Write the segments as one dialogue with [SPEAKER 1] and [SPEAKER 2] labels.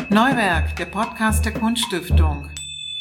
[SPEAKER 1] Neuwerk, der Podcast der Kunststiftung.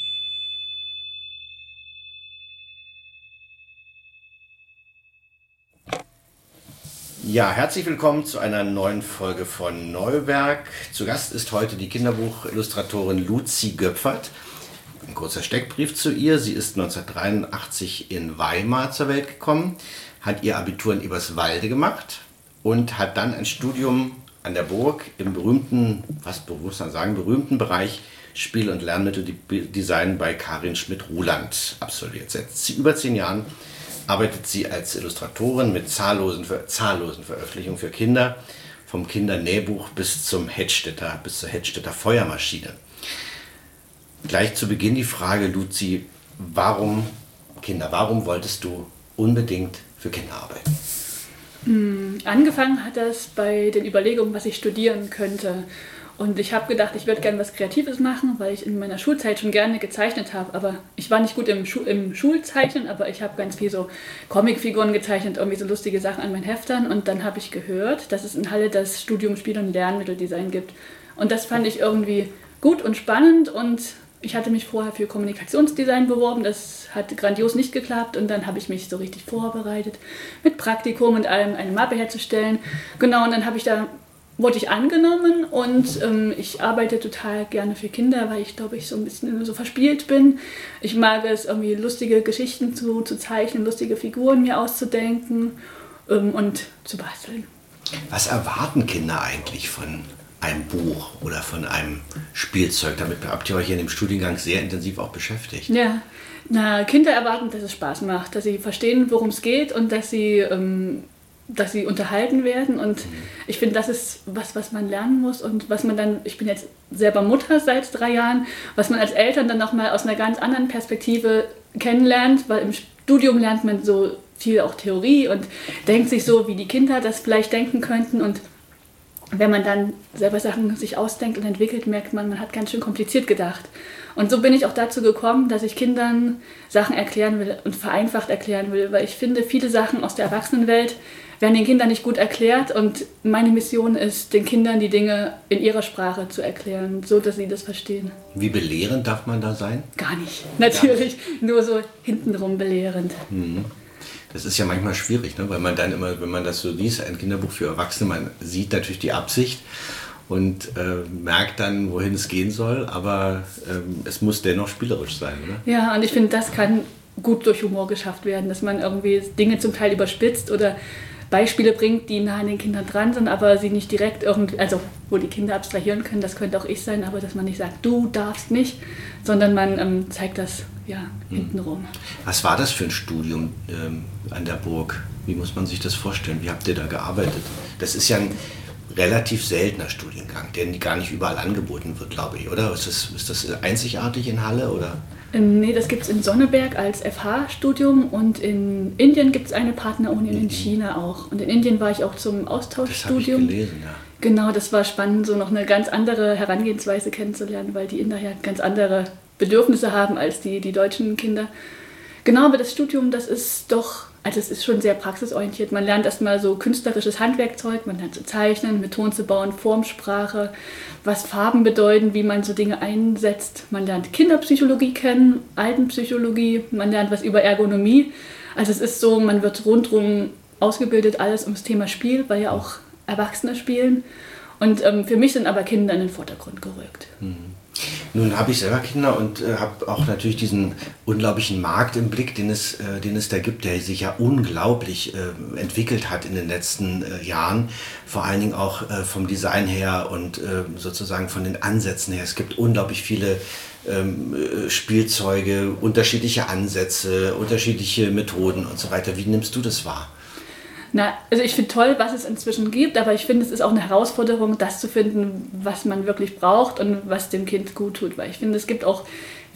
[SPEAKER 2] Ja, herzlich willkommen zu einer neuen Folge von Neuwerk. Zu Gast ist heute die Kinderbuchillustratorin Luzi Göpfert. Ein kurzer Steckbrief zu ihr. Sie ist 1983 in Weimar zur Welt gekommen, hat ihr Abitur in Eberswalde gemacht und hat dann ein Studium an der Burg im berühmten, berühmten Bereich Spiel- und Lernmitteldesign bei Karin Schmidt-Ruland absolviert. Seit über 10 Jahren arbeitet sie als Illustratorin mit zahllosen Veröffentlichungen für Kinder, vom Kindernähbuch bis zur Hedstetter Feuermaschine. Gleich zu Beginn die Frage, Luzi, warum wolltest du unbedingt für Kinder arbeiten?
[SPEAKER 3] Angefangen hat das bei den Überlegungen, was ich studieren könnte. Und ich habe gedacht, ich würde gerne was Kreatives machen, weil ich in meiner Schulzeit schon gerne gezeichnet habe. Aber ich war nicht gut im Schulzeichnen, aber ich habe ganz viel so Comicfiguren gezeichnet, irgendwie so lustige Sachen an meinen Heftern. Und dann habe ich gehört, dass es in Halle das Studium Spiel- und Lernmitteldesign gibt. Und das fand ich irgendwie gut und spannend. Und ich hatte mich vorher für Kommunikationsdesign beworben. Das hat grandios nicht geklappt. Und dann habe ich mich so richtig vorbereitet, mit Praktikum und allem eine Mappe herzustellen. Genau, und dann wurde ich angenommen und ich arbeite total gerne für Kinder, weil ich glaube, ich so ein bisschen so verspielt bin. Ich mag es, irgendwie lustige Geschichten zu zeichnen, lustige Figuren mir auszudenken und zu basteln.
[SPEAKER 2] Was erwarten Kinder eigentlich von einem Buch oder von einem Spielzeug? Damit habt ihr euch hier in dem Studiengang sehr intensiv auch beschäftigt.
[SPEAKER 3] Ja, Kinder erwarten, dass es Spaß macht, dass sie verstehen, worum es geht und dass sie unterhalten werden, und ich finde, das ist was man lernen muss und was man dann, ich bin jetzt selber Mutter seit 3 Jahren, was man als Eltern dann nochmal aus einer ganz anderen Perspektive kennenlernt, weil im Studium lernt man so viel auch Theorie und denkt sich so, wie die Kinder das vielleicht denken könnten, und wenn man dann selber Sachen sich ausdenkt und entwickelt, merkt man hat ganz schön kompliziert gedacht. Und so bin ich auch dazu gekommen, dass ich Kindern Sachen erklären will und vereinfacht erklären will, weil ich finde, viele Sachen aus der Erwachsenenwelt werden den Kindern nicht gut erklärt, und meine Mission ist, den Kindern die Dinge in ihrer Sprache zu erklären, so dass sie das verstehen.
[SPEAKER 2] Wie belehrend darf man da sein?
[SPEAKER 3] Gar nicht, natürlich, nur so hintenrum belehrend.
[SPEAKER 2] Das ist ja manchmal schwierig, ne? Weil man dann immer, wenn man das so liest, ein Kinderbuch für Erwachsene, man sieht natürlich die Absicht und merkt dann, wohin es gehen soll, aber es muss dennoch spielerisch sein, oder?
[SPEAKER 3] Ja, und ich finde, das kann gut durch Humor geschafft werden, dass man irgendwie Dinge zum Teil überspitzt oder Beispiele bringt, die nah an den Kindern dran sind, aber sie nicht direkt also wo die Kinder abstrahieren können, das könnte auch ich sein, aber dass man nicht sagt, du darfst nicht, sondern man zeigt das hintenrum. Was
[SPEAKER 2] war das für ein Studium an der Burg? Wie muss man sich das vorstellen? Wie habt ihr da gearbeitet? Das ist ja ein relativ seltener Studiengang, der gar nicht überall angeboten wird, glaube ich, oder? Ist das einzigartig in Halle, oder?
[SPEAKER 3] Nee, das gibt es in Sonneberg als FH-Studium, und in Indien gibt es eine Partneruni und in China auch. Und in Indien war ich auch zum Austauschstudium. Das habe ich gelesen, ja. Genau, das war spannend, so noch eine ganz andere Herangehensweise kennenzulernen, weil die Inder ja ganz andere Bedürfnisse haben als die deutschen Kinder. Genau, aber das Studium, das ist es ist schon sehr praxisorientiert. Man lernt erstmal so künstlerisches Handwerkzeug, man lernt zu zeichnen, Methoden zu bauen, Formsprache, was Farben bedeuten, wie man so Dinge einsetzt. Man lernt Kinderpsychologie kennen, Altenpsychologie, man lernt was über Ergonomie. Also es ist so, man wird rundherum ausgebildet, alles ums Thema Spiel, weil ja auch Erwachsene spielen. Und für mich sind aber Kinder in den Vordergrund gerückt.
[SPEAKER 2] Nun habe ich selber Kinder und habe auch natürlich diesen unglaublichen Markt im Blick, den es da gibt, der sich ja unglaublich entwickelt hat in den letzten Jahren. Vor allen Dingen auch vom Design her und sozusagen von den Ansätzen her. Es gibt unglaublich viele Spielzeuge, unterschiedliche Ansätze, unterschiedliche Methoden und so weiter. Wie nimmst du das wahr?
[SPEAKER 3] Also ich finde toll, was es inzwischen gibt, aber ich finde, es ist auch eine Herausforderung, das zu finden, was man wirklich braucht und was dem Kind gut tut. Weil ich finde, es gibt auch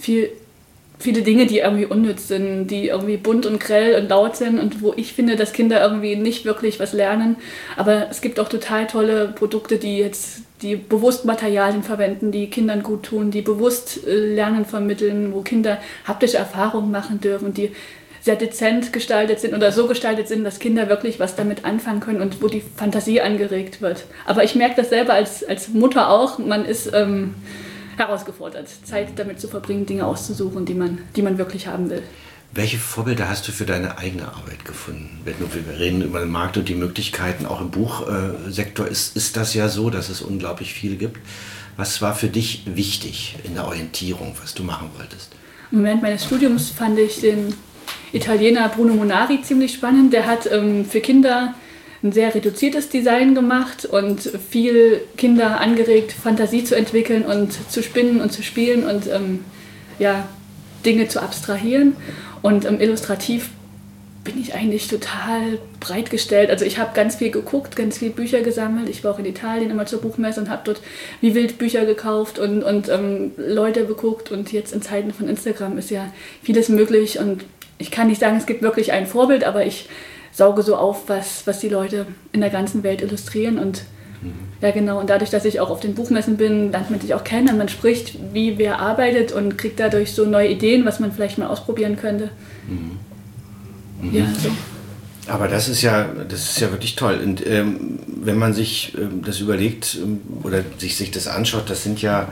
[SPEAKER 3] viele Dinge, die irgendwie unnütz sind, die irgendwie bunt und grell und laut sind und wo ich finde, dass Kinder irgendwie nicht wirklich was lernen. Aber es gibt auch total tolle Produkte, die bewusst Materialien verwenden, die Kindern gut tun, die bewusst Lernen vermitteln, wo Kinder haptische Erfahrungen machen dürfen, die sehr dezent gestaltet sind oder so gestaltet sind, dass Kinder wirklich was damit anfangen können und wo die Fantasie angeregt wird. Aber ich merke das selber als Mutter auch, man ist herausgefordert, Zeit damit zu verbringen, Dinge auszusuchen, die man wirklich haben will.
[SPEAKER 2] Welche Vorbilder hast du für deine eigene Arbeit gefunden? Wenn wir reden über den Markt und die Möglichkeiten, auch im Buchsektor ist das ja so, dass es unglaublich viel gibt. Was war für dich wichtig in der Orientierung, was du machen wolltest?
[SPEAKER 3] Während meines Studiums fand ich den Italiener Bruno Munari ziemlich spannend. Der hat für Kinder ein sehr reduziertes Design gemacht und viel Kinder angeregt, Fantasie zu entwickeln und zu spinnen und zu spielen und Dinge zu abstrahieren. Und illustrativ bin ich eigentlich total breit gestellt. Also ich habe ganz viel geguckt, ganz viele Bücher gesammelt. Ich war auch in Italien immer zur Buchmesse und habe dort wie wild Bücher gekauft und Leute beguckt. Und jetzt in Zeiten von Instagram ist ja vieles möglich. Und ich kann nicht sagen, es gibt wirklich ein Vorbild, aber ich sauge so auf, was die Leute in der ganzen Welt illustrieren. Und ja, genau. Und dadurch, dass ich auch auf den Buchmessen bin, lernt man sich auch kennen und man spricht, wie wer arbeitet und kriegt dadurch so neue Ideen, was man vielleicht mal ausprobieren könnte. Ja, so.
[SPEAKER 2] Aber das ist ja wirklich toll. Und wenn man sich das überlegt oder sich das anschaut, das sind ja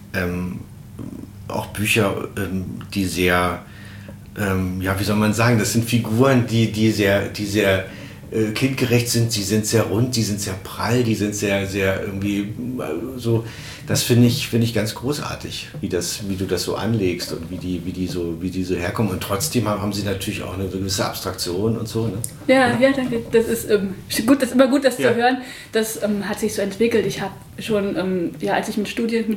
[SPEAKER 2] auch Bücher, die sehr, wie soll man sagen, das sind Figuren, die sehr kindgerecht sind, sie sind sehr rund, die sind sehr prall, die sind sehr, sehr irgendwie so. Das finde ich ganz großartig, wie du das so anlegst und wie die so herkommen. Und trotzdem haben sie natürlich auch eine gewisse Abstraktion und so. Ne?
[SPEAKER 3] Ja, danke. Das ist gut, das ist immer gut, das zu hören. Das hat sich so entwickelt. Ich habe schon, als ich mit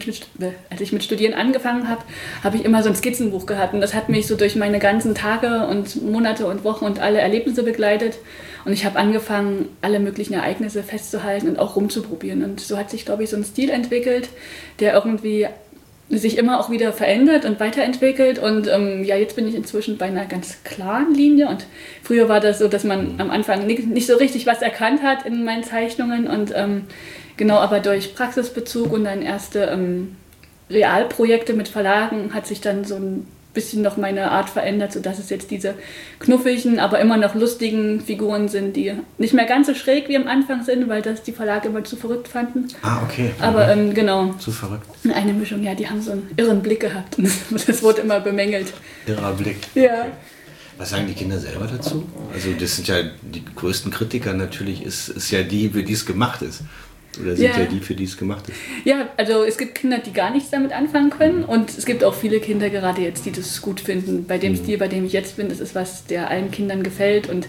[SPEAKER 3] Studieren angefangen habe, habe ich immer so ein Skizzenbuch gehabt. Und das hat mich so durch meine ganzen Tage und Monate und Wochen und alle Erlebnisse begleitet. Und ich habe angefangen, alle möglichen Ereignisse festzuhalten und auch rumzuprobieren. Und so hat sich, glaube ich, so ein Stil entwickelt, der irgendwie sich immer auch wieder verändert und weiterentwickelt. Und jetzt bin ich inzwischen bei einer ganz klaren Linie. Und früher war das so, dass man am Anfang nicht so richtig was erkannt hat in meinen Zeichnungen. Und aber durch Praxisbezug und dann erste Realprojekte mit Verlagen hat sich dann so ein bisschen noch meine Art verändert, sodass es jetzt diese knuffigen, aber immer noch lustigen Figuren sind, die nicht mehr ganz so schräg wie am Anfang sind, weil das die Verlage immer zu verrückt fanden.
[SPEAKER 2] Ah, okay.
[SPEAKER 3] Aber genau.
[SPEAKER 2] Zu verrückt.
[SPEAKER 3] Eine Mischung, ja, die haben so einen irren Blick gehabt. Das wurde immer bemängelt.
[SPEAKER 2] Irrer Blick.
[SPEAKER 3] Ja.
[SPEAKER 2] Okay. Was sagen die Kinder selber dazu? Also das sind ja die größten Kritiker natürlich, ist ja die, für die es gemacht ist. Oder sind ja die, für die es gemacht ist? Ja,
[SPEAKER 3] also es gibt Kinder, die gar nichts damit anfangen können und es gibt auch viele Kinder gerade jetzt, die das gut finden. Bei dem Stil, bei dem ich jetzt bin, das ist was, der allen Kindern gefällt und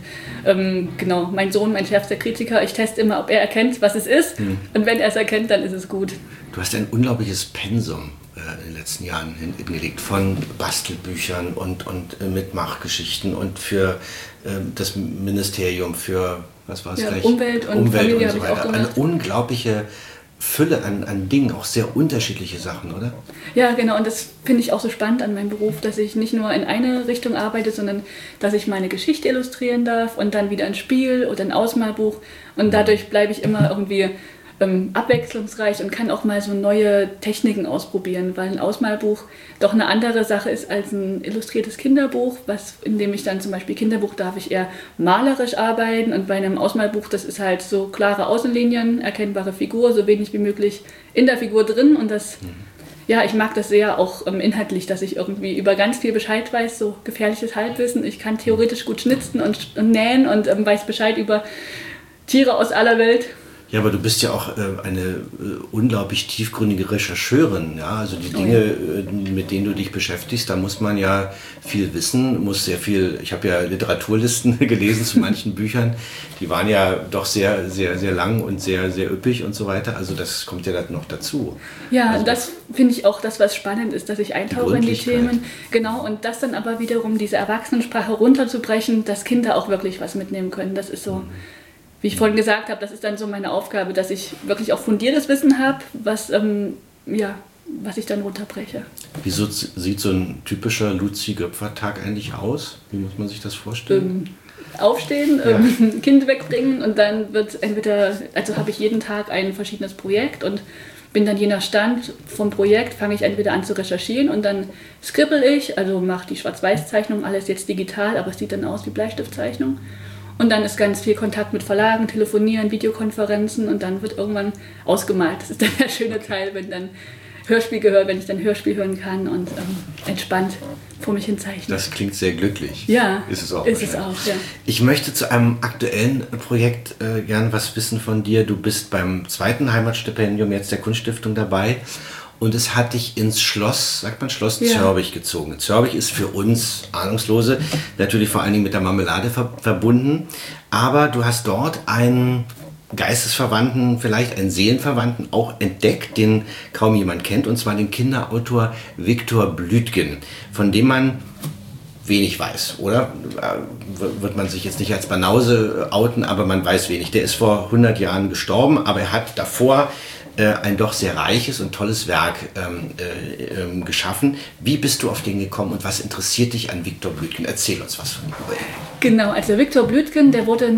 [SPEAKER 3] mein Sohn, mein schärfster Kritiker, ich teste immer, ob er erkennt, was es ist und wenn er es erkennt, dann ist es gut.
[SPEAKER 2] Du hast ein unglaubliches Pensum in den letzten Jahren hingelegt von Bastelbüchern und Mitmachgeschichten und für das Ministerium für was war es gleich?
[SPEAKER 3] Umwelt und Familie
[SPEAKER 2] und so weiter. Eine unglaubliche Fülle an Dingen, auch sehr unterschiedliche Sachen, oder?
[SPEAKER 3] Ja, genau. Und das finde ich auch so spannend an meinem Beruf, dass ich nicht nur in eine Richtung arbeite, sondern dass ich meine Geschichte illustrieren darf und dann wieder ein Spiel oder ein Ausmalbuch. Und dadurch bleibe ich immer irgendwie abwechslungsreich und kann auch mal so neue Techniken ausprobieren, weil ein Ausmalbuch doch eine andere Sache ist als ein illustriertes Kinderbuch, in dem ich dann zum Beispiel Kinderbuch darf ich eher malerisch arbeiten und bei einem Ausmalbuch, das ist halt so klare Außenlinien, erkennbare Figur, so wenig wie möglich in der Figur drin und das, ich mag das sehr auch inhaltlich, dass ich irgendwie über ganz viel Bescheid weiß, so gefährliches Halbwissen, ich kann theoretisch gut schnitzen und nähen und weiß Bescheid über Tiere aus aller Welt.
[SPEAKER 2] Ja, aber du bist ja auch eine unglaublich tiefgründige Rechercheurin. Ja? Also die Dinge, mit denen du dich beschäftigst, da muss man ja viel wissen, muss sehr viel. Ich habe ja Literaturlisten gelesen zu manchen Büchern, die waren ja doch sehr, sehr, sehr lang und sehr, sehr üppig und so weiter. Also das kommt ja dann noch dazu.
[SPEAKER 3] Ja, also das finde ich auch das, was spannend ist, dass ich eintauche in die Themen. Genau, und das dann aber wiederum diese Erwachsenensprache runterzubrechen, dass Kinder auch wirklich was mitnehmen können. Das ist so. Wie ich vorhin gesagt habe, das ist dann so meine Aufgabe, dass ich wirklich auch fundiertes Wissen habe, was ich dann runterbreche.
[SPEAKER 2] Wieso sieht so ein typischer Luzi-Göpfer-Tag eigentlich aus? Wie muss man sich das vorstellen?
[SPEAKER 3] Aufstehen, Kind wegbringen und dann wird habe ich jeden Tag ein verschiedenes Projekt und bin dann je nach Stand vom Projekt, fange ich entweder an zu recherchieren und dann skribbel ich, also mache die Schwarz-Weiß-Zeichnung, alles jetzt digital, aber es sieht dann aus wie Bleistiftzeichnung. Und dann ist ganz viel Kontakt mit Verlagen, Telefonieren, Videokonferenzen und dann wird irgendwann ausgemalt. Das ist dann der schöne Teil, wenn dann wenn ich dann Hörspiel hören kann und entspannt vor mich hin zeichne.
[SPEAKER 2] Das klingt sehr glücklich.
[SPEAKER 3] Ja,
[SPEAKER 2] ist es auch.
[SPEAKER 3] Ja.
[SPEAKER 2] Ich möchte zu einem aktuellen Projekt gern was wissen von dir. Du bist beim 2. Heimatstipendium jetzt der Kunststiftung dabei und es hat dich ins Schloss, sagt man Schloss Zörbig gezogen. Zörbig ist für uns Ahnungslose natürlich vor allen Dingen mit der Marmelade verbunden, aber du hast dort einen Geistesverwandten, vielleicht einen Seelenverwandten auch entdeckt, den kaum jemand kennt, und zwar den Kinderautor Viktor Blüdgen, von dem man wenig weiß, oder? Wird man sich jetzt nicht als Banause outen, aber man weiß wenig. Der ist vor 100 Jahren gestorben, aber er hat davor ein doch sehr reiches und tolles Werk geschaffen. Wie bist du auf den gekommen und was interessiert dich an Viktor Blüdgen? Erzähl uns was von ihm.
[SPEAKER 3] Genau, also Viktor Blüdgen, der wurde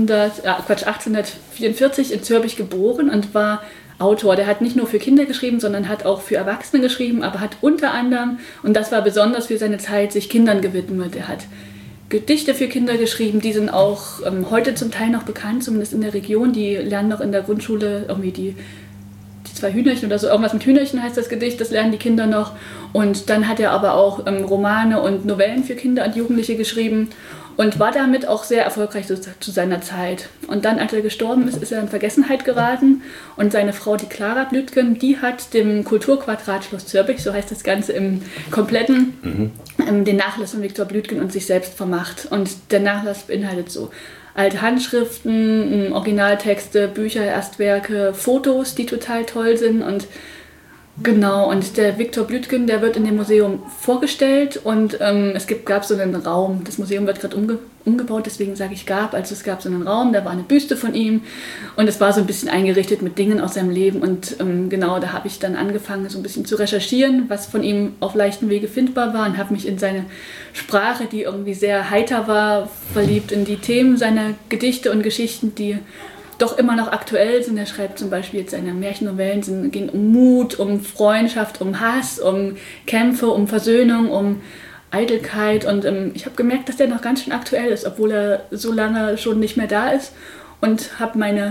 [SPEAKER 3] 1844 in Zörbig geboren und war Autor. Der hat nicht nur für Kinder geschrieben, sondern hat auch für Erwachsene geschrieben, aber hat unter anderem, und das war besonders für seine Zeit, sich Kindern gewidmet. Er hat Gedichte für Kinder geschrieben, die sind auch heute zum Teil noch bekannt, zumindest in der Region. Die lernen noch in der Grundschule irgendwie die 2 Hühnerchen oder so, irgendwas mit Hühnerchen heißt das Gedicht, das lernen die Kinder noch. Und dann hat er aber auch Romane und Novellen für Kinder und Jugendliche geschrieben und war damit auch sehr erfolgreich zu seiner Zeit. Und dann, als er gestorben ist, ist er in Vergessenheit geraten und seine Frau, die Clara Blüdgen, die hat dem Kulturquadrat Schloss Zörbig, so heißt das Ganze im Kompletten, den Nachlass von Viktor Blüdgen und sich selbst vermacht. Und der Nachlass beinhaltet so alte Handschriften, Originaltexte, Bücher, Erstwerke, Fotos, die total toll sind und genau, und der Viktor Blüdgen, der wird in dem Museum vorgestellt und es gab so einen Raum, das Museum wird gerade umgebaut, deswegen sage ich also es gab so einen Raum, da war eine Büste von ihm und es war so ein bisschen eingerichtet mit Dingen aus seinem Leben und genau, da habe ich dann angefangen so ein bisschen zu recherchieren, was von ihm auf leichten Wege findbar war und habe mich in seine Sprache, die irgendwie sehr heiter war, verliebt, in die Themen seiner Gedichte und Geschichten, die doch immer noch aktuell sind. Er schreibt zum Beispiel jetzt seine Märchennovellen, gehen um Mut, um Freundschaft, um Hass, um Kämpfe, um Versöhnung, um Eitelkeit. Und ich habe gemerkt, dass der noch ganz schön aktuell ist, obwohl er so lange schon nicht mehr da ist. Und habe meine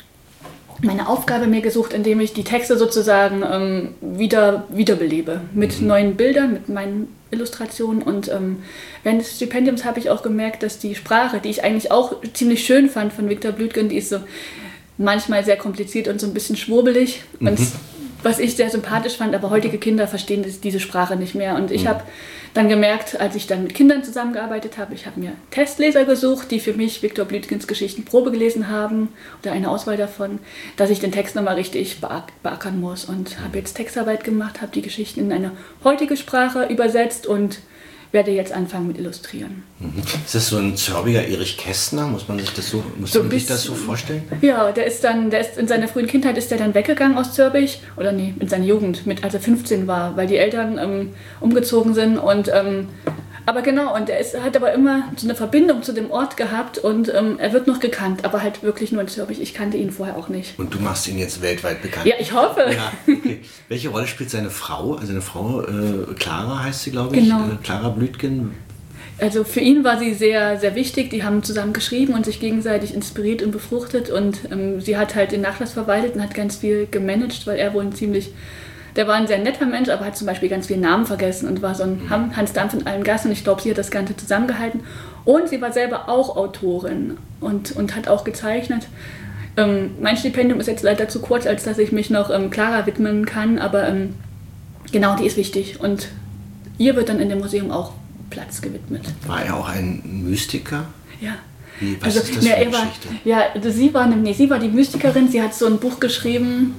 [SPEAKER 3] Aufgabe mir gesucht, indem ich die Texte sozusagen wiederbelebe. Mit neuen Bildern, mit meinen Illustrationen. Und während des Stipendiums habe ich auch gemerkt, dass die Sprache, die ich eigentlich auch ziemlich schön fand von Viktor Blüdgen, die ist so manchmal sehr kompliziert und so ein bisschen schwurbelig. Und was ich sehr sympathisch fand, aber heutige Kinder verstehen diese Sprache nicht mehr. Und ich habe dann gemerkt, als ich dann mit Kindern zusammengearbeitet habe, ich habe mir Testleser gesucht, die für mich Viktor Blüdgens Geschichten Probe gelesen haben oder eine Auswahl davon, dass ich den Text nochmal richtig beackern muss. Und habe jetzt Textarbeit gemacht, habe die Geschichten in eine heutige Sprache übersetzt und werde jetzt anfangen mit Illustrieren.
[SPEAKER 2] Ist das so ein Zörbiger Erich Kästner? Muss man sich das so vorstellen? Ja, der ist in seiner frühen Kindheit ist er dann weggegangen aus Zörbig, oder nee, in seiner Jugend, als er 15 war, weil die Eltern umgezogen sind und aber genau, und hat aber immer so eine Verbindung zu dem Ort gehabt und er wird noch gekannt, aber halt wirklich nur in Zörbig. Ich kannte ihn vorher auch nicht. Und du machst ihn jetzt weltweit bekannt? Ja, ich hoffe. Ja, okay. Welche Rolle spielt seine Frau? Also seine Frau, Clara heißt sie, glaube ich. Genau. Clara Blüdgen. Also für ihn war sie sehr, sehr wichtig. Die haben zusammen geschrieben und sich gegenseitig inspiriert und befruchtet. Und sie hat halt den Nachlass verwaltet und hat ganz viel gemanagt, weil er wohl der war ein sehr netter Mensch, aber hat zum Beispiel ganz viele Namen vergessen und war so ein Hans Dampf in allen Gassen. Und ich glaube, sie hat das Ganze zusammengehalten. Und sie war selber auch Autorin und hat auch gezeichnet. Mein Stipendium ist jetzt leider zu kurz, als dass ich mich noch Clara widmen kann. Aber genau, die ist wichtig. Und ihr wird dann in dem Museum auch Platz gewidmet. War er auch ein Mystiker? Ja. Was ist das für eine Geschichte? Sie war die Mystikerin. Sie hat so ein Buch geschrieben.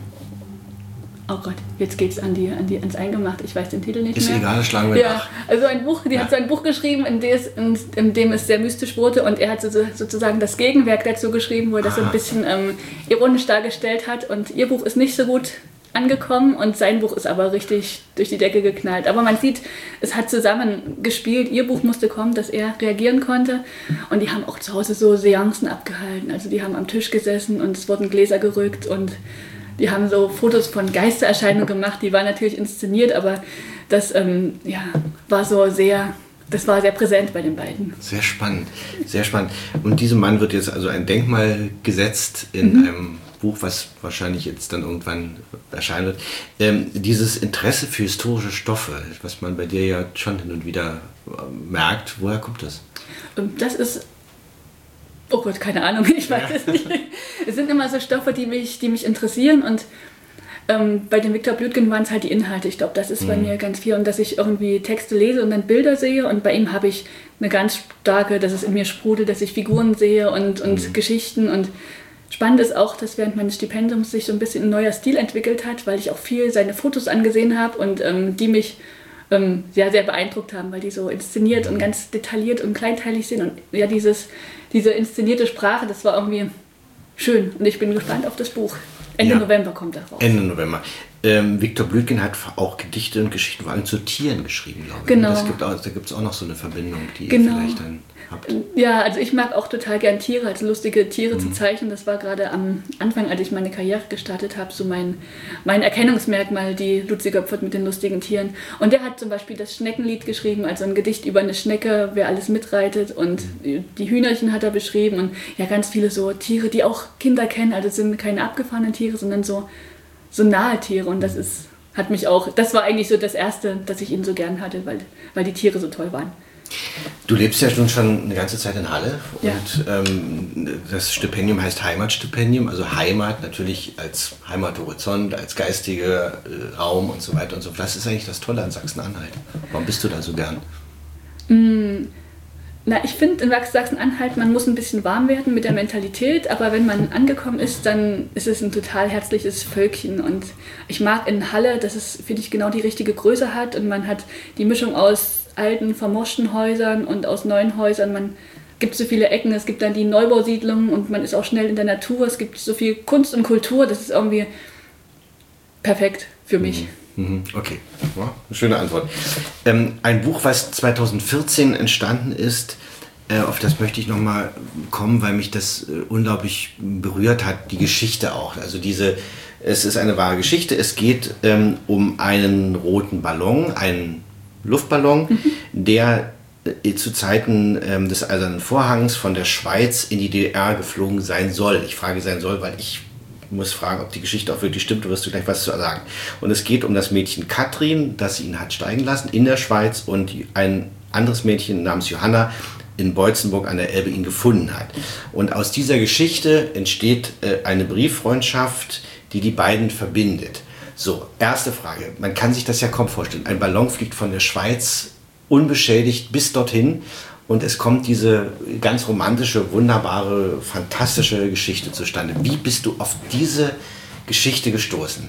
[SPEAKER 2] Oh Gott, jetzt geht's ans Eingemachte. Ich weiß den Titel nicht mehr. Ist egal, schlagen wir nach. Also hat so ein Buch geschrieben, in dem es sehr mystisch wurde und er hat sozusagen das Gegenwerk dazu geschrieben, wo er das so ein bisschen ironisch dargestellt hat und ihr Buch ist nicht so gut angekommen und sein Buch ist aber richtig durch die Decke geknallt. Aber man sieht, es hat zusammen gespielt. Ihr Buch musste kommen, dass er reagieren konnte und die haben auch zu Hause so Seancen abgehalten. Also die haben am Tisch gesessen und es wurden Gläser gerückt und
[SPEAKER 3] die haben so Fotos von Geistererscheinungen gemacht, die waren natürlich inszeniert, aber das war so sehr... Das war sehr präsent bei den beiden.
[SPEAKER 2] Sehr spannend, sehr spannend. Und diesem Mann wird jetzt also ein Denkmal gesetzt in einem Buch, was wahrscheinlich jetzt dann irgendwann erscheinen wird. Dieses Interesse für historische Stoffe, was man bei dir ja schon hin und wieder merkt, woher kommt das?
[SPEAKER 3] Das ist... Oh Gott, keine Ahnung, ich weiß es nicht. Es sind immer so Stoffe, die mich interessieren und bei dem Viktor Blüdgen waren es halt die Inhalte. Ich glaube, das ist bei mir ganz viel. Und dass ich irgendwie Texte lese und dann Bilder sehe. Und bei ihm habe ich eine ganz starke, dass es in mir sprudelt, dass ich Figuren sehe und Geschichten. Und spannend ist auch, dass während meines Stipendiums sich so ein bisschen ein neuer Stil entwickelt hat, weil ich auch viel seine Fotos angesehen habe und die mich sehr beeindruckt haben, weil die so inszeniert und ganz detailliert und kleinteilig sind. Und ja, diese inszenierte Sprache, das war irgendwie schön. Und ich bin gespannt auf das Buch. Ende November kommt er raus.
[SPEAKER 2] Ende November. Viktor Blüdgen hat auch Gedichte und Geschichten vor allem zu Tieren geschrieben, glaube ich.
[SPEAKER 3] Genau.
[SPEAKER 2] Da gibt es auch noch so eine Verbindung, die ihr vielleicht dann habt.
[SPEAKER 3] Ja, also ich mag auch total gern Tiere, also lustige Tiere zu zeichnen. Das war gerade am Anfang, als ich meine Karriere gestartet habe, so mein Erkennungsmerkmal, die Luzi Göpfert mit den lustigen Tieren. Und der hat zum Beispiel das Schneckenlied geschrieben, also ein Gedicht über eine Schnecke, wer alles mitreitet. Und die Hühnerchen hat er beschrieben und ja, ganz viele so Tiere, die auch Kinder kennen. Also es sind keine abgefahrenen Tiere, sondern so nahe Tiere. Und das war eigentlich so das Erste, dass ich ihn so gern hatte, weil die Tiere so toll waren.
[SPEAKER 2] Du lebst ja nun schon eine ganze Zeit in Halle
[SPEAKER 3] Ja.
[SPEAKER 2] und das Stipendium heißt Heimatstipendium, also Heimat natürlich als Heimathorizont, als geistiger Raum und so weiter und so fort. Was ist eigentlich das Tolle an Sachsen-Anhalt? Warum bist du da so gern?
[SPEAKER 3] Ich finde in Sachsen-Anhalt, man muss ein bisschen warm werden mit der Mentalität, aber wenn man angekommen ist, dann ist es ein total herzliches Völkchen. Und ich mag in Halle, dass es, finde ich, genau die richtige Größe hat und man hat die Mischung aus alten, vermoschten Häusern und aus neuen Häusern. Man gibt so viele Ecken, es gibt dann die Neubausiedlungen und man ist auch schnell in der Natur. Es gibt so viel Kunst und Kultur, das ist irgendwie perfekt für mich.
[SPEAKER 2] Okay, ja, eine schöne Antwort. Ein Buch, was 2014 entstanden ist, auf das möchte ich nochmal kommen, weil mich das unglaublich berührt hat, die Geschichte auch. Also es ist eine wahre Geschichte. Es geht um einen roten Ballon, einen Luftballon, der zu Zeiten des Eisernen Vorhangs von der Schweiz in die DDR geflogen sein soll. Ich frage sein soll, weil ich muss fragen, ob die Geschichte auch wirklich stimmt, du wirst du gleich was zu sagen. Und es geht um das Mädchen Katrin, das ihn hat steigen lassen in der Schweiz und ein anderes Mädchen namens Johanna in Beutzenburg an der Elbe ihn gefunden hat. Und aus dieser Geschichte entsteht eine Brieffreundschaft, die die beiden verbindet. So, erste Frage. Man kann sich das ja kaum vorstellen. Ein Ballon fliegt von der Schweiz unbeschädigt bis dorthin und es kommt diese ganz romantische, wunderbare, fantastische Geschichte zustande. Wie bist du auf diese Geschichte gestoßen?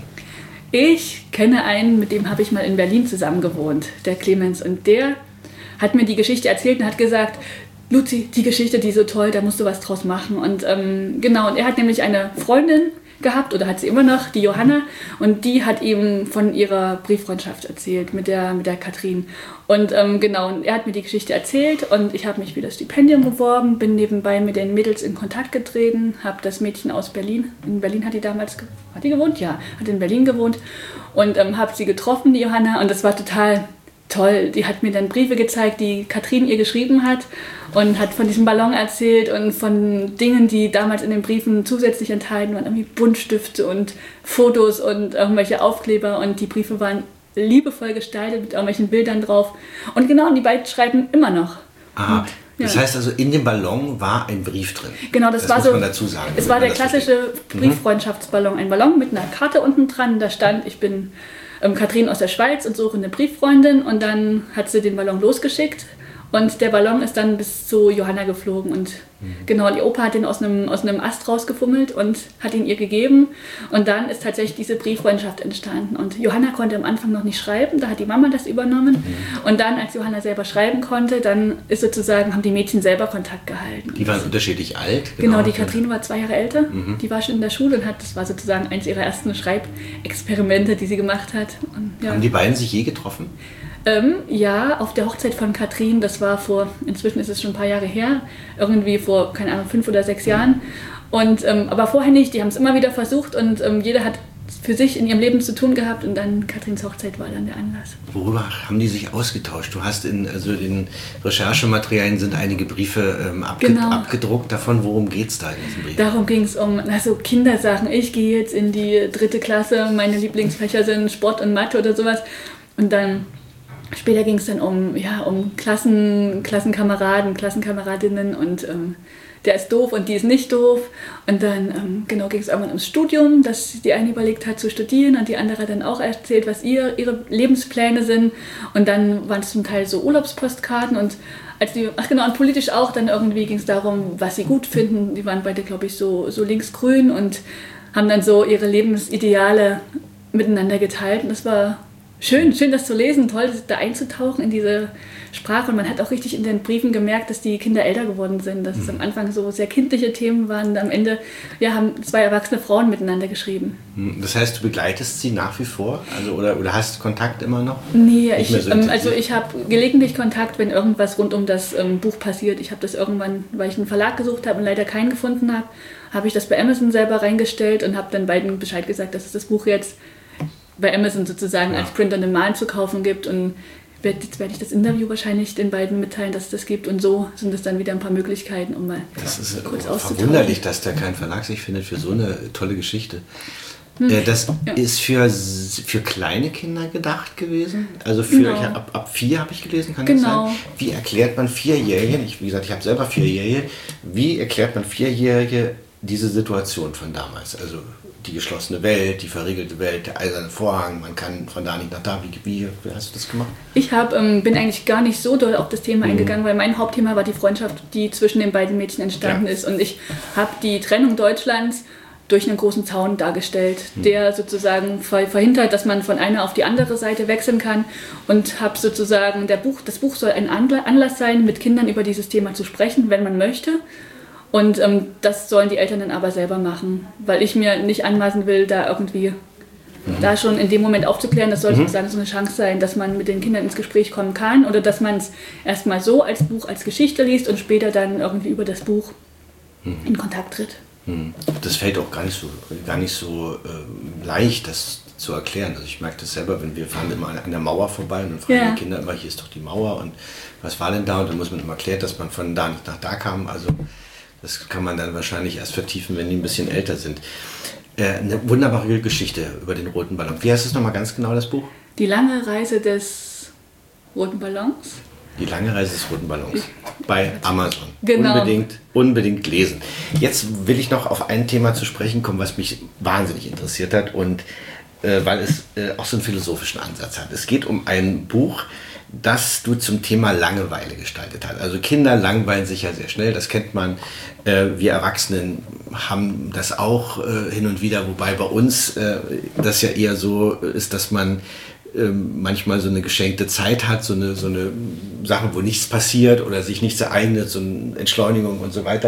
[SPEAKER 3] Ich kenne einen, mit dem habe ich mal in Berlin zusammen gewohnt, der Clemens. Und der hat mir die Geschichte erzählt und hat gesagt, Luzi, die Geschichte, die ist so toll, da musst du was draus machen. Und genau, und er hat nämlich eine Freundin gehabt, oder hat sie immer noch, die Johanna, und die hat ihm von ihrer Brieffreundschaft erzählt mit der Katrin. Und genau, und er hat mir die Geschichte erzählt und ich habe mich für das Stipendium beworben, bin nebenbei mit den Mädels in Kontakt getreten, habe das Mädchen aus Berlin, in Berlin hat die damals, hat die gewohnt? Ja, hat in Berlin gewohnt und habe sie getroffen, die Johanna, und das war total toll. Die hat mir dann Briefe gezeigt, die Katrin ihr geschrieben hat und hat von diesem Ballon erzählt und von Dingen, die damals in den Briefen zusätzlich enthalten waren, irgendwie Buntstifte und Fotos und irgendwelche Aufkleber, und die Briefe waren liebevoll gestaltet mit irgendwelchen Bildern drauf. Und genau, und die beiden schreiben immer noch.
[SPEAKER 2] Aha.
[SPEAKER 3] Und, ja.
[SPEAKER 2] Das heißt also, in dem Ballon war ein Brief drin.
[SPEAKER 3] Genau, das war
[SPEAKER 2] muss
[SPEAKER 3] so.
[SPEAKER 2] Man dazu sagen,
[SPEAKER 3] es war der klassische Brieffreundschaftsballon. Ein Ballon mit einer Karte unten dran. Da stand, ich bin Katrin aus der Schweiz und suche eine Brieffreundin. Und dann hat sie den Ballon losgeschickt. Und der Ballon ist dann bis zu Johanna geflogen. Und genau, die Opa hat den aus einem Ast rausgefummelt und hat ihn ihr gegeben. Und dann ist tatsächlich diese Brieffreundschaft entstanden. Und Johanna konnte am Anfang noch nicht schreiben, da hat die Mama das übernommen. Und dann, als Johanna selber schreiben konnte, dann ist sozusagen, haben die Mädchen selber Kontakt gehalten.
[SPEAKER 2] Die waren unterschiedlich alt?
[SPEAKER 3] Genau, die Katrin war 2 Jahre älter. Die war schon in der Schule und das war sozusagen eins ihrer ersten Schreibexperimente, die sie gemacht hat. Und, ja.
[SPEAKER 2] Haben die beiden sich je getroffen?
[SPEAKER 3] Ja, auf der Hochzeit von Katrin, das war inzwischen ist es schon ein paar Jahre her, irgendwie vor, keine Ahnung, 5 oder 6 Jahren. Und, aber vorher nicht, die haben es immer wieder versucht und jeder hat für sich in ihrem Leben zu tun gehabt und dann Kathrins Hochzeit war dann der Anlass.
[SPEAKER 2] Worüber haben die sich ausgetauscht? Du hast in Recherchematerialien sind einige Briefe abgedruckt davon. Worum geht es da in diesen Briefen?
[SPEAKER 3] Darum ging es um Kindersachen. Ich gehe jetzt in die 3. Klasse, meine Lieblingsfächer sind Sport und Mathe oder sowas. Und dann später ging es dann um Klassenkameraden, Klassenkameradinnen und der ist doof und die ist nicht doof. Und dann ging es irgendwann ums Studium, dass die eine überlegt hat zu studieren und die andere dann auch erzählt, was ihre Lebenspläne sind. Und dann waren es zum Teil so Urlaubspostkarten und und politisch auch, dann irgendwie ging es darum, was sie gut finden. Die waren beide, glaube ich, so linksgrün und haben dann so ihre Lebensideale miteinander geteilt. Und das war schön das zu lesen, toll, da einzutauchen in diese Sprache. Und man hat auch richtig in den Briefen gemerkt, dass die Kinder älter geworden sind, dass es am Anfang so sehr kindliche Themen waren. Und am Ende haben 2 erwachsene Frauen miteinander geschrieben.
[SPEAKER 2] Das heißt, du begleitest sie nach wie vor? Oder hast Kontakt immer noch?
[SPEAKER 3] Nee, ich habe gelegentlich Kontakt, wenn irgendwas rund um das Buch passiert. Ich habe das irgendwann, weil ich einen Verlag gesucht habe und leider keinen gefunden habe, habe ich das bei Amazon selber reingestellt und habe dann beiden Bescheid gesagt, dass es das Buch jetzt bei Amazon sozusagen als Print on Demand zu kaufen gibt. Und jetzt werde ich das Interview wahrscheinlich den beiden mitteilen, dass es das gibt. Und so sind es dann wieder ein paar Möglichkeiten, um mal kurz auszutauschen. Das ist
[SPEAKER 2] verwunderlich, dass da kein Verlag sich findet für so eine tolle Geschichte. Das ist für kleine Kinder gedacht gewesen? Also ab 4 habe ich gelesen, kann das sein? Wie erklärt man 4-Jährigen, wie gesagt, ich habe selber 4-Jährige, wie erklärt man 4-Jährige diese Situation von damals? Also die geschlossene Welt, die verriegelte Welt, der eiserne Vorhang, man kann von da nicht nach da. Wie hast du das gemacht?
[SPEAKER 3] Ich bin eigentlich gar nicht so doll auf das Thema eingegangen, weil mein Hauptthema war die Freundschaft, die zwischen den beiden Mädchen entstanden ist. Und ich habe die Trennung Deutschlands durch einen großen Zaun dargestellt, der sozusagen verhindert, dass man von einer auf die andere Seite wechseln kann. Und habe sozusagen, das Buch soll ein Anlass sein, mit Kindern über dieses Thema zu sprechen, wenn man möchte. Und das sollen die Eltern dann aber selber machen, weil ich mir nicht anmaßen will, da irgendwie da schon in dem Moment aufzuklären. Das soll sozusagen so eine Chance sein, dass man mit den Kindern ins Gespräch kommen kann oder dass man es erstmal so als Buch, als Geschichte liest und später dann irgendwie über das Buch in Kontakt tritt.
[SPEAKER 2] Das fällt auch gar nicht so leicht, das zu erklären. Also ich merke das selber, wenn wir fahren immer an der Mauer vorbei und dann fragen die Kinder immer, hier ist doch die Mauer und was war denn da? Und dann muss man immer erklären, dass man von da nicht nach da kam. Also das kann man dann wahrscheinlich erst vertiefen, wenn die ein bisschen älter sind. Eine wunderbare Geschichte über den roten Ballon. Wie heißt es nochmal ganz genau, das Buch?
[SPEAKER 3] Die lange Reise des roten Ballons.
[SPEAKER 2] Die lange Reise des roten Ballons. Bei Amazon.
[SPEAKER 3] Genau.
[SPEAKER 2] Unbedingt lesen. Jetzt will ich noch auf ein Thema zu sprechen kommen, was mich wahnsinnig interessiert hat und weil es auch so einen philosophischen Ansatz hat. Es geht um ein Buch, das du zum Thema Langeweile gestaltet hast. Also Kinder langweilen sich ja sehr schnell, das kennt man. Wir Erwachsenen haben das auch hin und wieder, wobei bei uns das ja eher so ist, dass man manchmal so eine geschenkte Zeit hat, so eine Sache, wo nichts passiert oder sich nichts ereignet, so eine Entschleunigung und so weiter.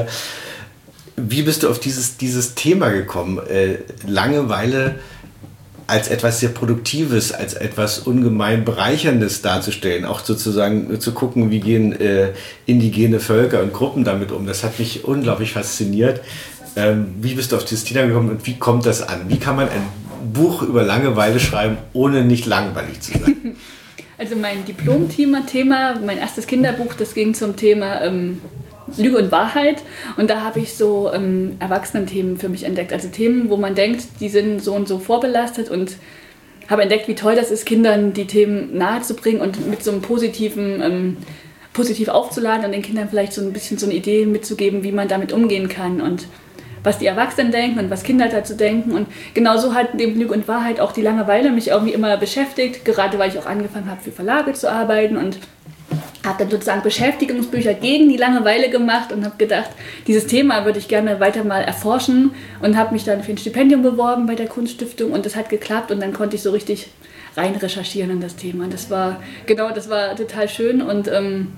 [SPEAKER 2] Wie bist du auf dieses Thema gekommen? Langeweile als etwas sehr Produktives, als etwas ungemein Bereicherndes darzustellen, auch sozusagen zu gucken, wie gehen indigene Völker und Gruppen damit um. Das hat mich unglaublich fasziniert. Wie bist du auf dieses Thema gekommen und wie kommt das an? Wie kann man ein Buch über Langeweile schreiben, ohne nicht langweilig zu sein?
[SPEAKER 3] Also mein Diplom-Thema, mein erstes Kinderbuch, das ging zum Thema Lüge und Wahrheit. Und da habe ich so Erwachsenen-Themen für mich entdeckt. Also Themen, wo man denkt, die sind so und so vorbelastet und habe entdeckt, wie toll das ist, Kindern die Themen nahezubringen und mit so einem positiv aufzuladen und den Kindern vielleicht so ein bisschen so eine Idee mitzugeben, wie man damit umgehen kann und was die Erwachsenen denken und was Kinder dazu denken. Und genauso hat neben Lüge und Wahrheit auch die Langeweile mich irgendwie immer beschäftigt, gerade weil ich auch angefangen habe, für Verlage zu arbeiten und habe dann sozusagen Beschäftigungsbücher gegen die Langeweile gemacht und habe gedacht, dieses Thema würde ich gerne weiter mal erforschen und habe mich dann für ein Stipendium beworben bei der Kunststiftung und das hat geklappt und dann konnte ich so richtig rein recherchieren in das Thema. Und das war total schön und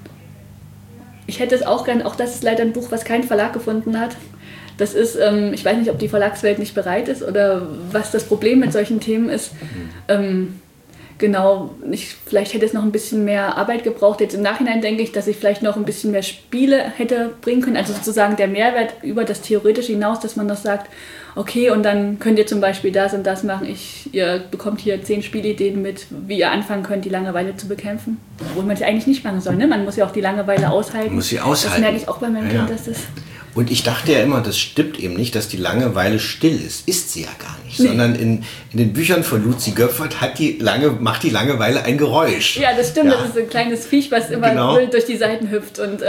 [SPEAKER 3] ich hätte es auch gern, auch das ist leider ein Buch, was kein Verlag gefunden hat. Das ist, ich weiß nicht, ob die Verlagswelt nicht bereit ist oder was das Problem mit solchen Themen ist. genau, vielleicht hätte es noch ein bisschen mehr Arbeit gebraucht. Jetzt im Nachhinein denke ich, dass ich vielleicht noch ein bisschen mehr Spiele hätte bringen können. Also sozusagen der Mehrwert über das Theoretische hinaus, dass man noch sagt, okay, und dann könnt ihr zum Beispiel das und das machen. Ihr bekommt hier 10 Spielideen mit, wie ihr anfangen könnt, die Langeweile zu bekämpfen. Obwohl man es ja eigentlich nicht machen soll. Ne? Man muss ja auch die Langeweile aushalten.
[SPEAKER 2] Muss sie aushalten.
[SPEAKER 3] Das merke ich auch bei meinem Kind, dass das...
[SPEAKER 2] Und ich dachte ja immer, das stimmt eben nicht, dass die Langeweile still ist. Ist sie ja gar nicht. Nee. Sondern in den Büchern von Luzi Göpfert macht die Langeweile ein Geräusch.
[SPEAKER 3] Ja, das stimmt. Ja. Das ist ein kleines Viech, was immer wild durch die Seiten hüpft und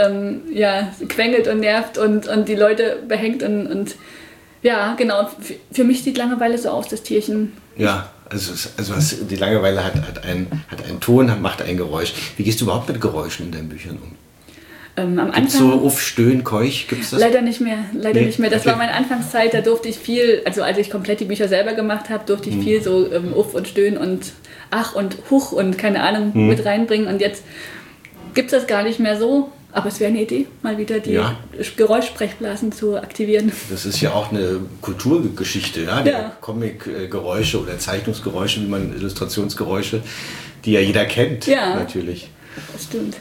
[SPEAKER 3] quengelt und nervt und die Leute behängt. Und ja, genau. Für mich sieht Langeweile so aus, das Tierchen.
[SPEAKER 2] Ja, also die Langeweile hat einen Ton, macht ein Geräusch. Wie gehst du überhaupt mit Geräuschen in deinen Büchern um? Gibt's so Uff, Stöhn, Keuch, gibt's das?
[SPEAKER 3] Leider nicht mehr. Das war meine Anfangszeit, da durfte ich viel, also als ich komplett die Bücher selber gemacht habe, durfte ich viel so Uff und Stöhn und Ach und Huch und keine Ahnung mit reinbringen. Und jetzt gibt es das gar nicht mehr so. Aber es wäre eine Idee, mal wieder die Geräuschsprechblasen zu aktivieren. Das
[SPEAKER 2] ist ja auch eine Kulturgeschichte, die Comic-Geräusche oder Zeichnungsgeräusche, Illustrationsgeräusche, die ja jeder kennt, natürlich.
[SPEAKER 3] Das stimmt.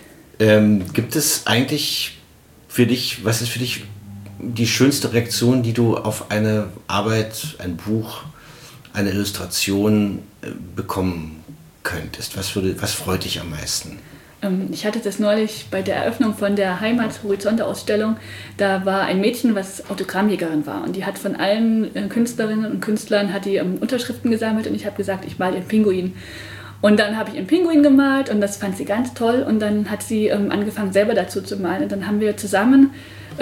[SPEAKER 2] Gibt es eigentlich was ist für dich die schönste Reaktion, die du auf eine Arbeit, ein Buch, eine Illustration bekommen könntest? Was freut dich am meisten?
[SPEAKER 3] Ich hatte das neulich bei der Eröffnung von der Heimat-Horizonte-Ausstellung. Da war ein Mädchen, was Autogrammjägerin war. Und die hat von allen Künstlerinnen und Künstlern Unterschriften gesammelt. Und ich habe gesagt, ich male den Pinguin. Und dann habe ich einen Pinguin gemalt und das fand sie ganz toll. Und dann hat sie angefangen, selber dazu zu malen. Und dann haben wir zusammen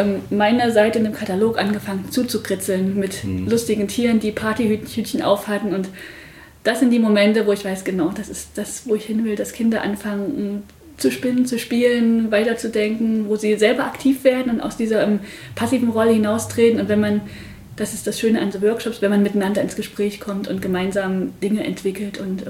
[SPEAKER 3] meine Seite in dem Katalog angefangen zuzukritzeln mit lustigen Tieren, die Partyhütchen aufhatten. Und das sind die Momente, wo ich weiß, genau, das ist das, wo ich hin will, dass Kinder anfangen zu spinnen, zu spielen, weiterzudenken, wo sie selber aktiv werden und aus dieser passiven Rolle hinaustreten. Und das ist das Schöne an so Workshops, wenn man miteinander ins Gespräch kommt und gemeinsam Dinge entwickelt und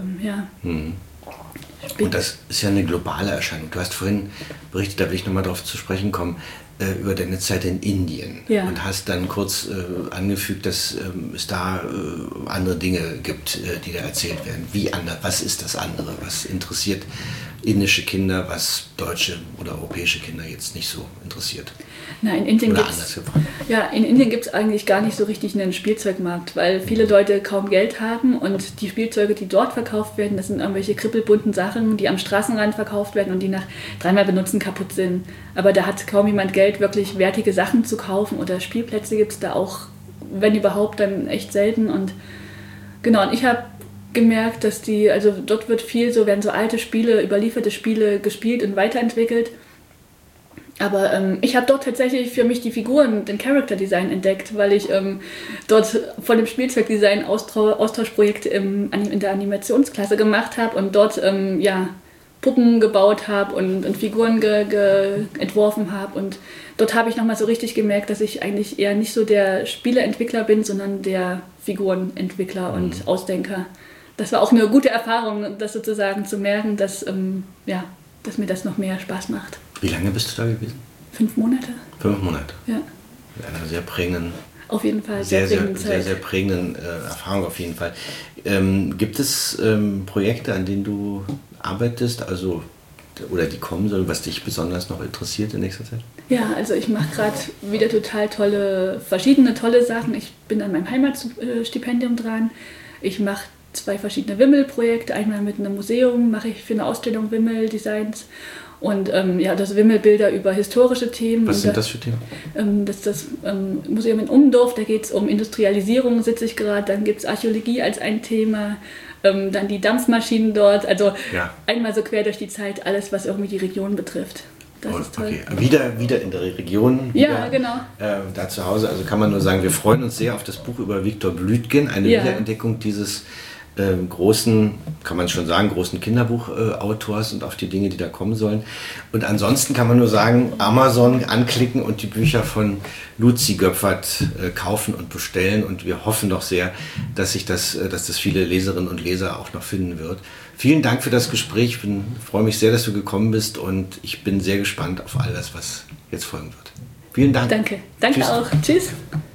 [SPEAKER 2] Und das ist ja eine globale Erscheinung. Du hast vorhin berichtet, da will ich nochmal drauf zu sprechen kommen, über deine Zeit in Indien und hast dann kurz angefügt, dass es da andere Dinge gibt, die da erzählt werden. Wie anders? Was ist das andere? Was interessiert indische Kinder, was deutsche oder europäische Kinder jetzt nicht so interessiert?
[SPEAKER 3] Na, in Indien gibt es eigentlich gar nicht so richtig einen Spielzeugmarkt, weil viele Leute kaum Geld haben und die Spielzeuge, die dort verkauft werden, das sind irgendwelche kribbelbunten Sachen, die am Straßenrand verkauft werden und die nach 3-mal Benutzen kaputt sind. Aber da hat kaum jemand Geld, wirklich wertige Sachen zu kaufen oder Spielplätze gibt es da auch, wenn überhaupt, dann echt selten. Und genau, und ich habe gemerkt, dass dort werden so alte Spiele, überlieferte Spiele gespielt und weiterentwickelt. Aber ich habe dort tatsächlich für mich die Figuren, den Character Design entdeckt, weil ich dort von dem Spielzeugdesign Austauschprojekte in der Animationsklasse gemacht habe und dort Puppen gebaut habe und Figuren entworfen habe. Und dort habe ich nochmal so richtig gemerkt, dass ich eigentlich eher nicht so der Spieleentwickler bin, sondern der Figurenentwickler und Ausdenker. Das war auch eine gute Erfahrung, das sozusagen zu merken, dass mir das noch mehr Spaß macht.
[SPEAKER 2] Wie lange bist du da gewesen?
[SPEAKER 3] 5 Monate.
[SPEAKER 2] 5 Monate?
[SPEAKER 3] Ja.
[SPEAKER 2] Mit einer sehr prägenden...
[SPEAKER 3] Auf jeden Fall,
[SPEAKER 2] sehr prägenden Erfahrung auf jeden Fall. Gibt es Projekte, an denen du arbeitest, oder die kommen sollen, was dich besonders noch interessiert in nächster Zeit?
[SPEAKER 3] Ja, also ich mache gerade wieder total verschiedene tolle Sachen. Ich bin an meinem Heimatstipendium dran. Ich mache 2 verschiedene Wimmelprojekte. Einmal mit einem Museum mache ich für eine Ausstellung Wimmeldesigns und das Wimmelbilder über historische Themen.
[SPEAKER 2] Was sind das für Themen?
[SPEAKER 3] Das ist das Museum in Ummendorf, da geht es um Industrialisierung, sitze ich gerade. Dann gibt es Archäologie als ein Thema, dann die Dampfmaschinen dort. Also einmal so quer durch die Zeit alles, was irgendwie die Region betrifft. Das ist toll.
[SPEAKER 2] Okay. Wieder in der Region.
[SPEAKER 3] Genau.
[SPEAKER 2] Da zu Hause. Also kann man nur sagen, wir freuen uns sehr auf das Buch über Viktor Blüdgen, eine Wiederentdeckung dieses großen Kinderbuchautors und auf die Dinge, die da kommen sollen. Und ansonsten kann man nur sagen, Amazon anklicken und die Bücher von Luzi Göpfert kaufen und bestellen. Und wir hoffen doch sehr, dass das viele Leserinnen und Leser auch noch finden wird. Vielen Dank für das Gespräch. Ich freue mich sehr, dass du gekommen bist und ich bin sehr gespannt auf all das, was jetzt folgen wird. Vielen Dank.
[SPEAKER 3] Danke. Danke auch. Tschüss.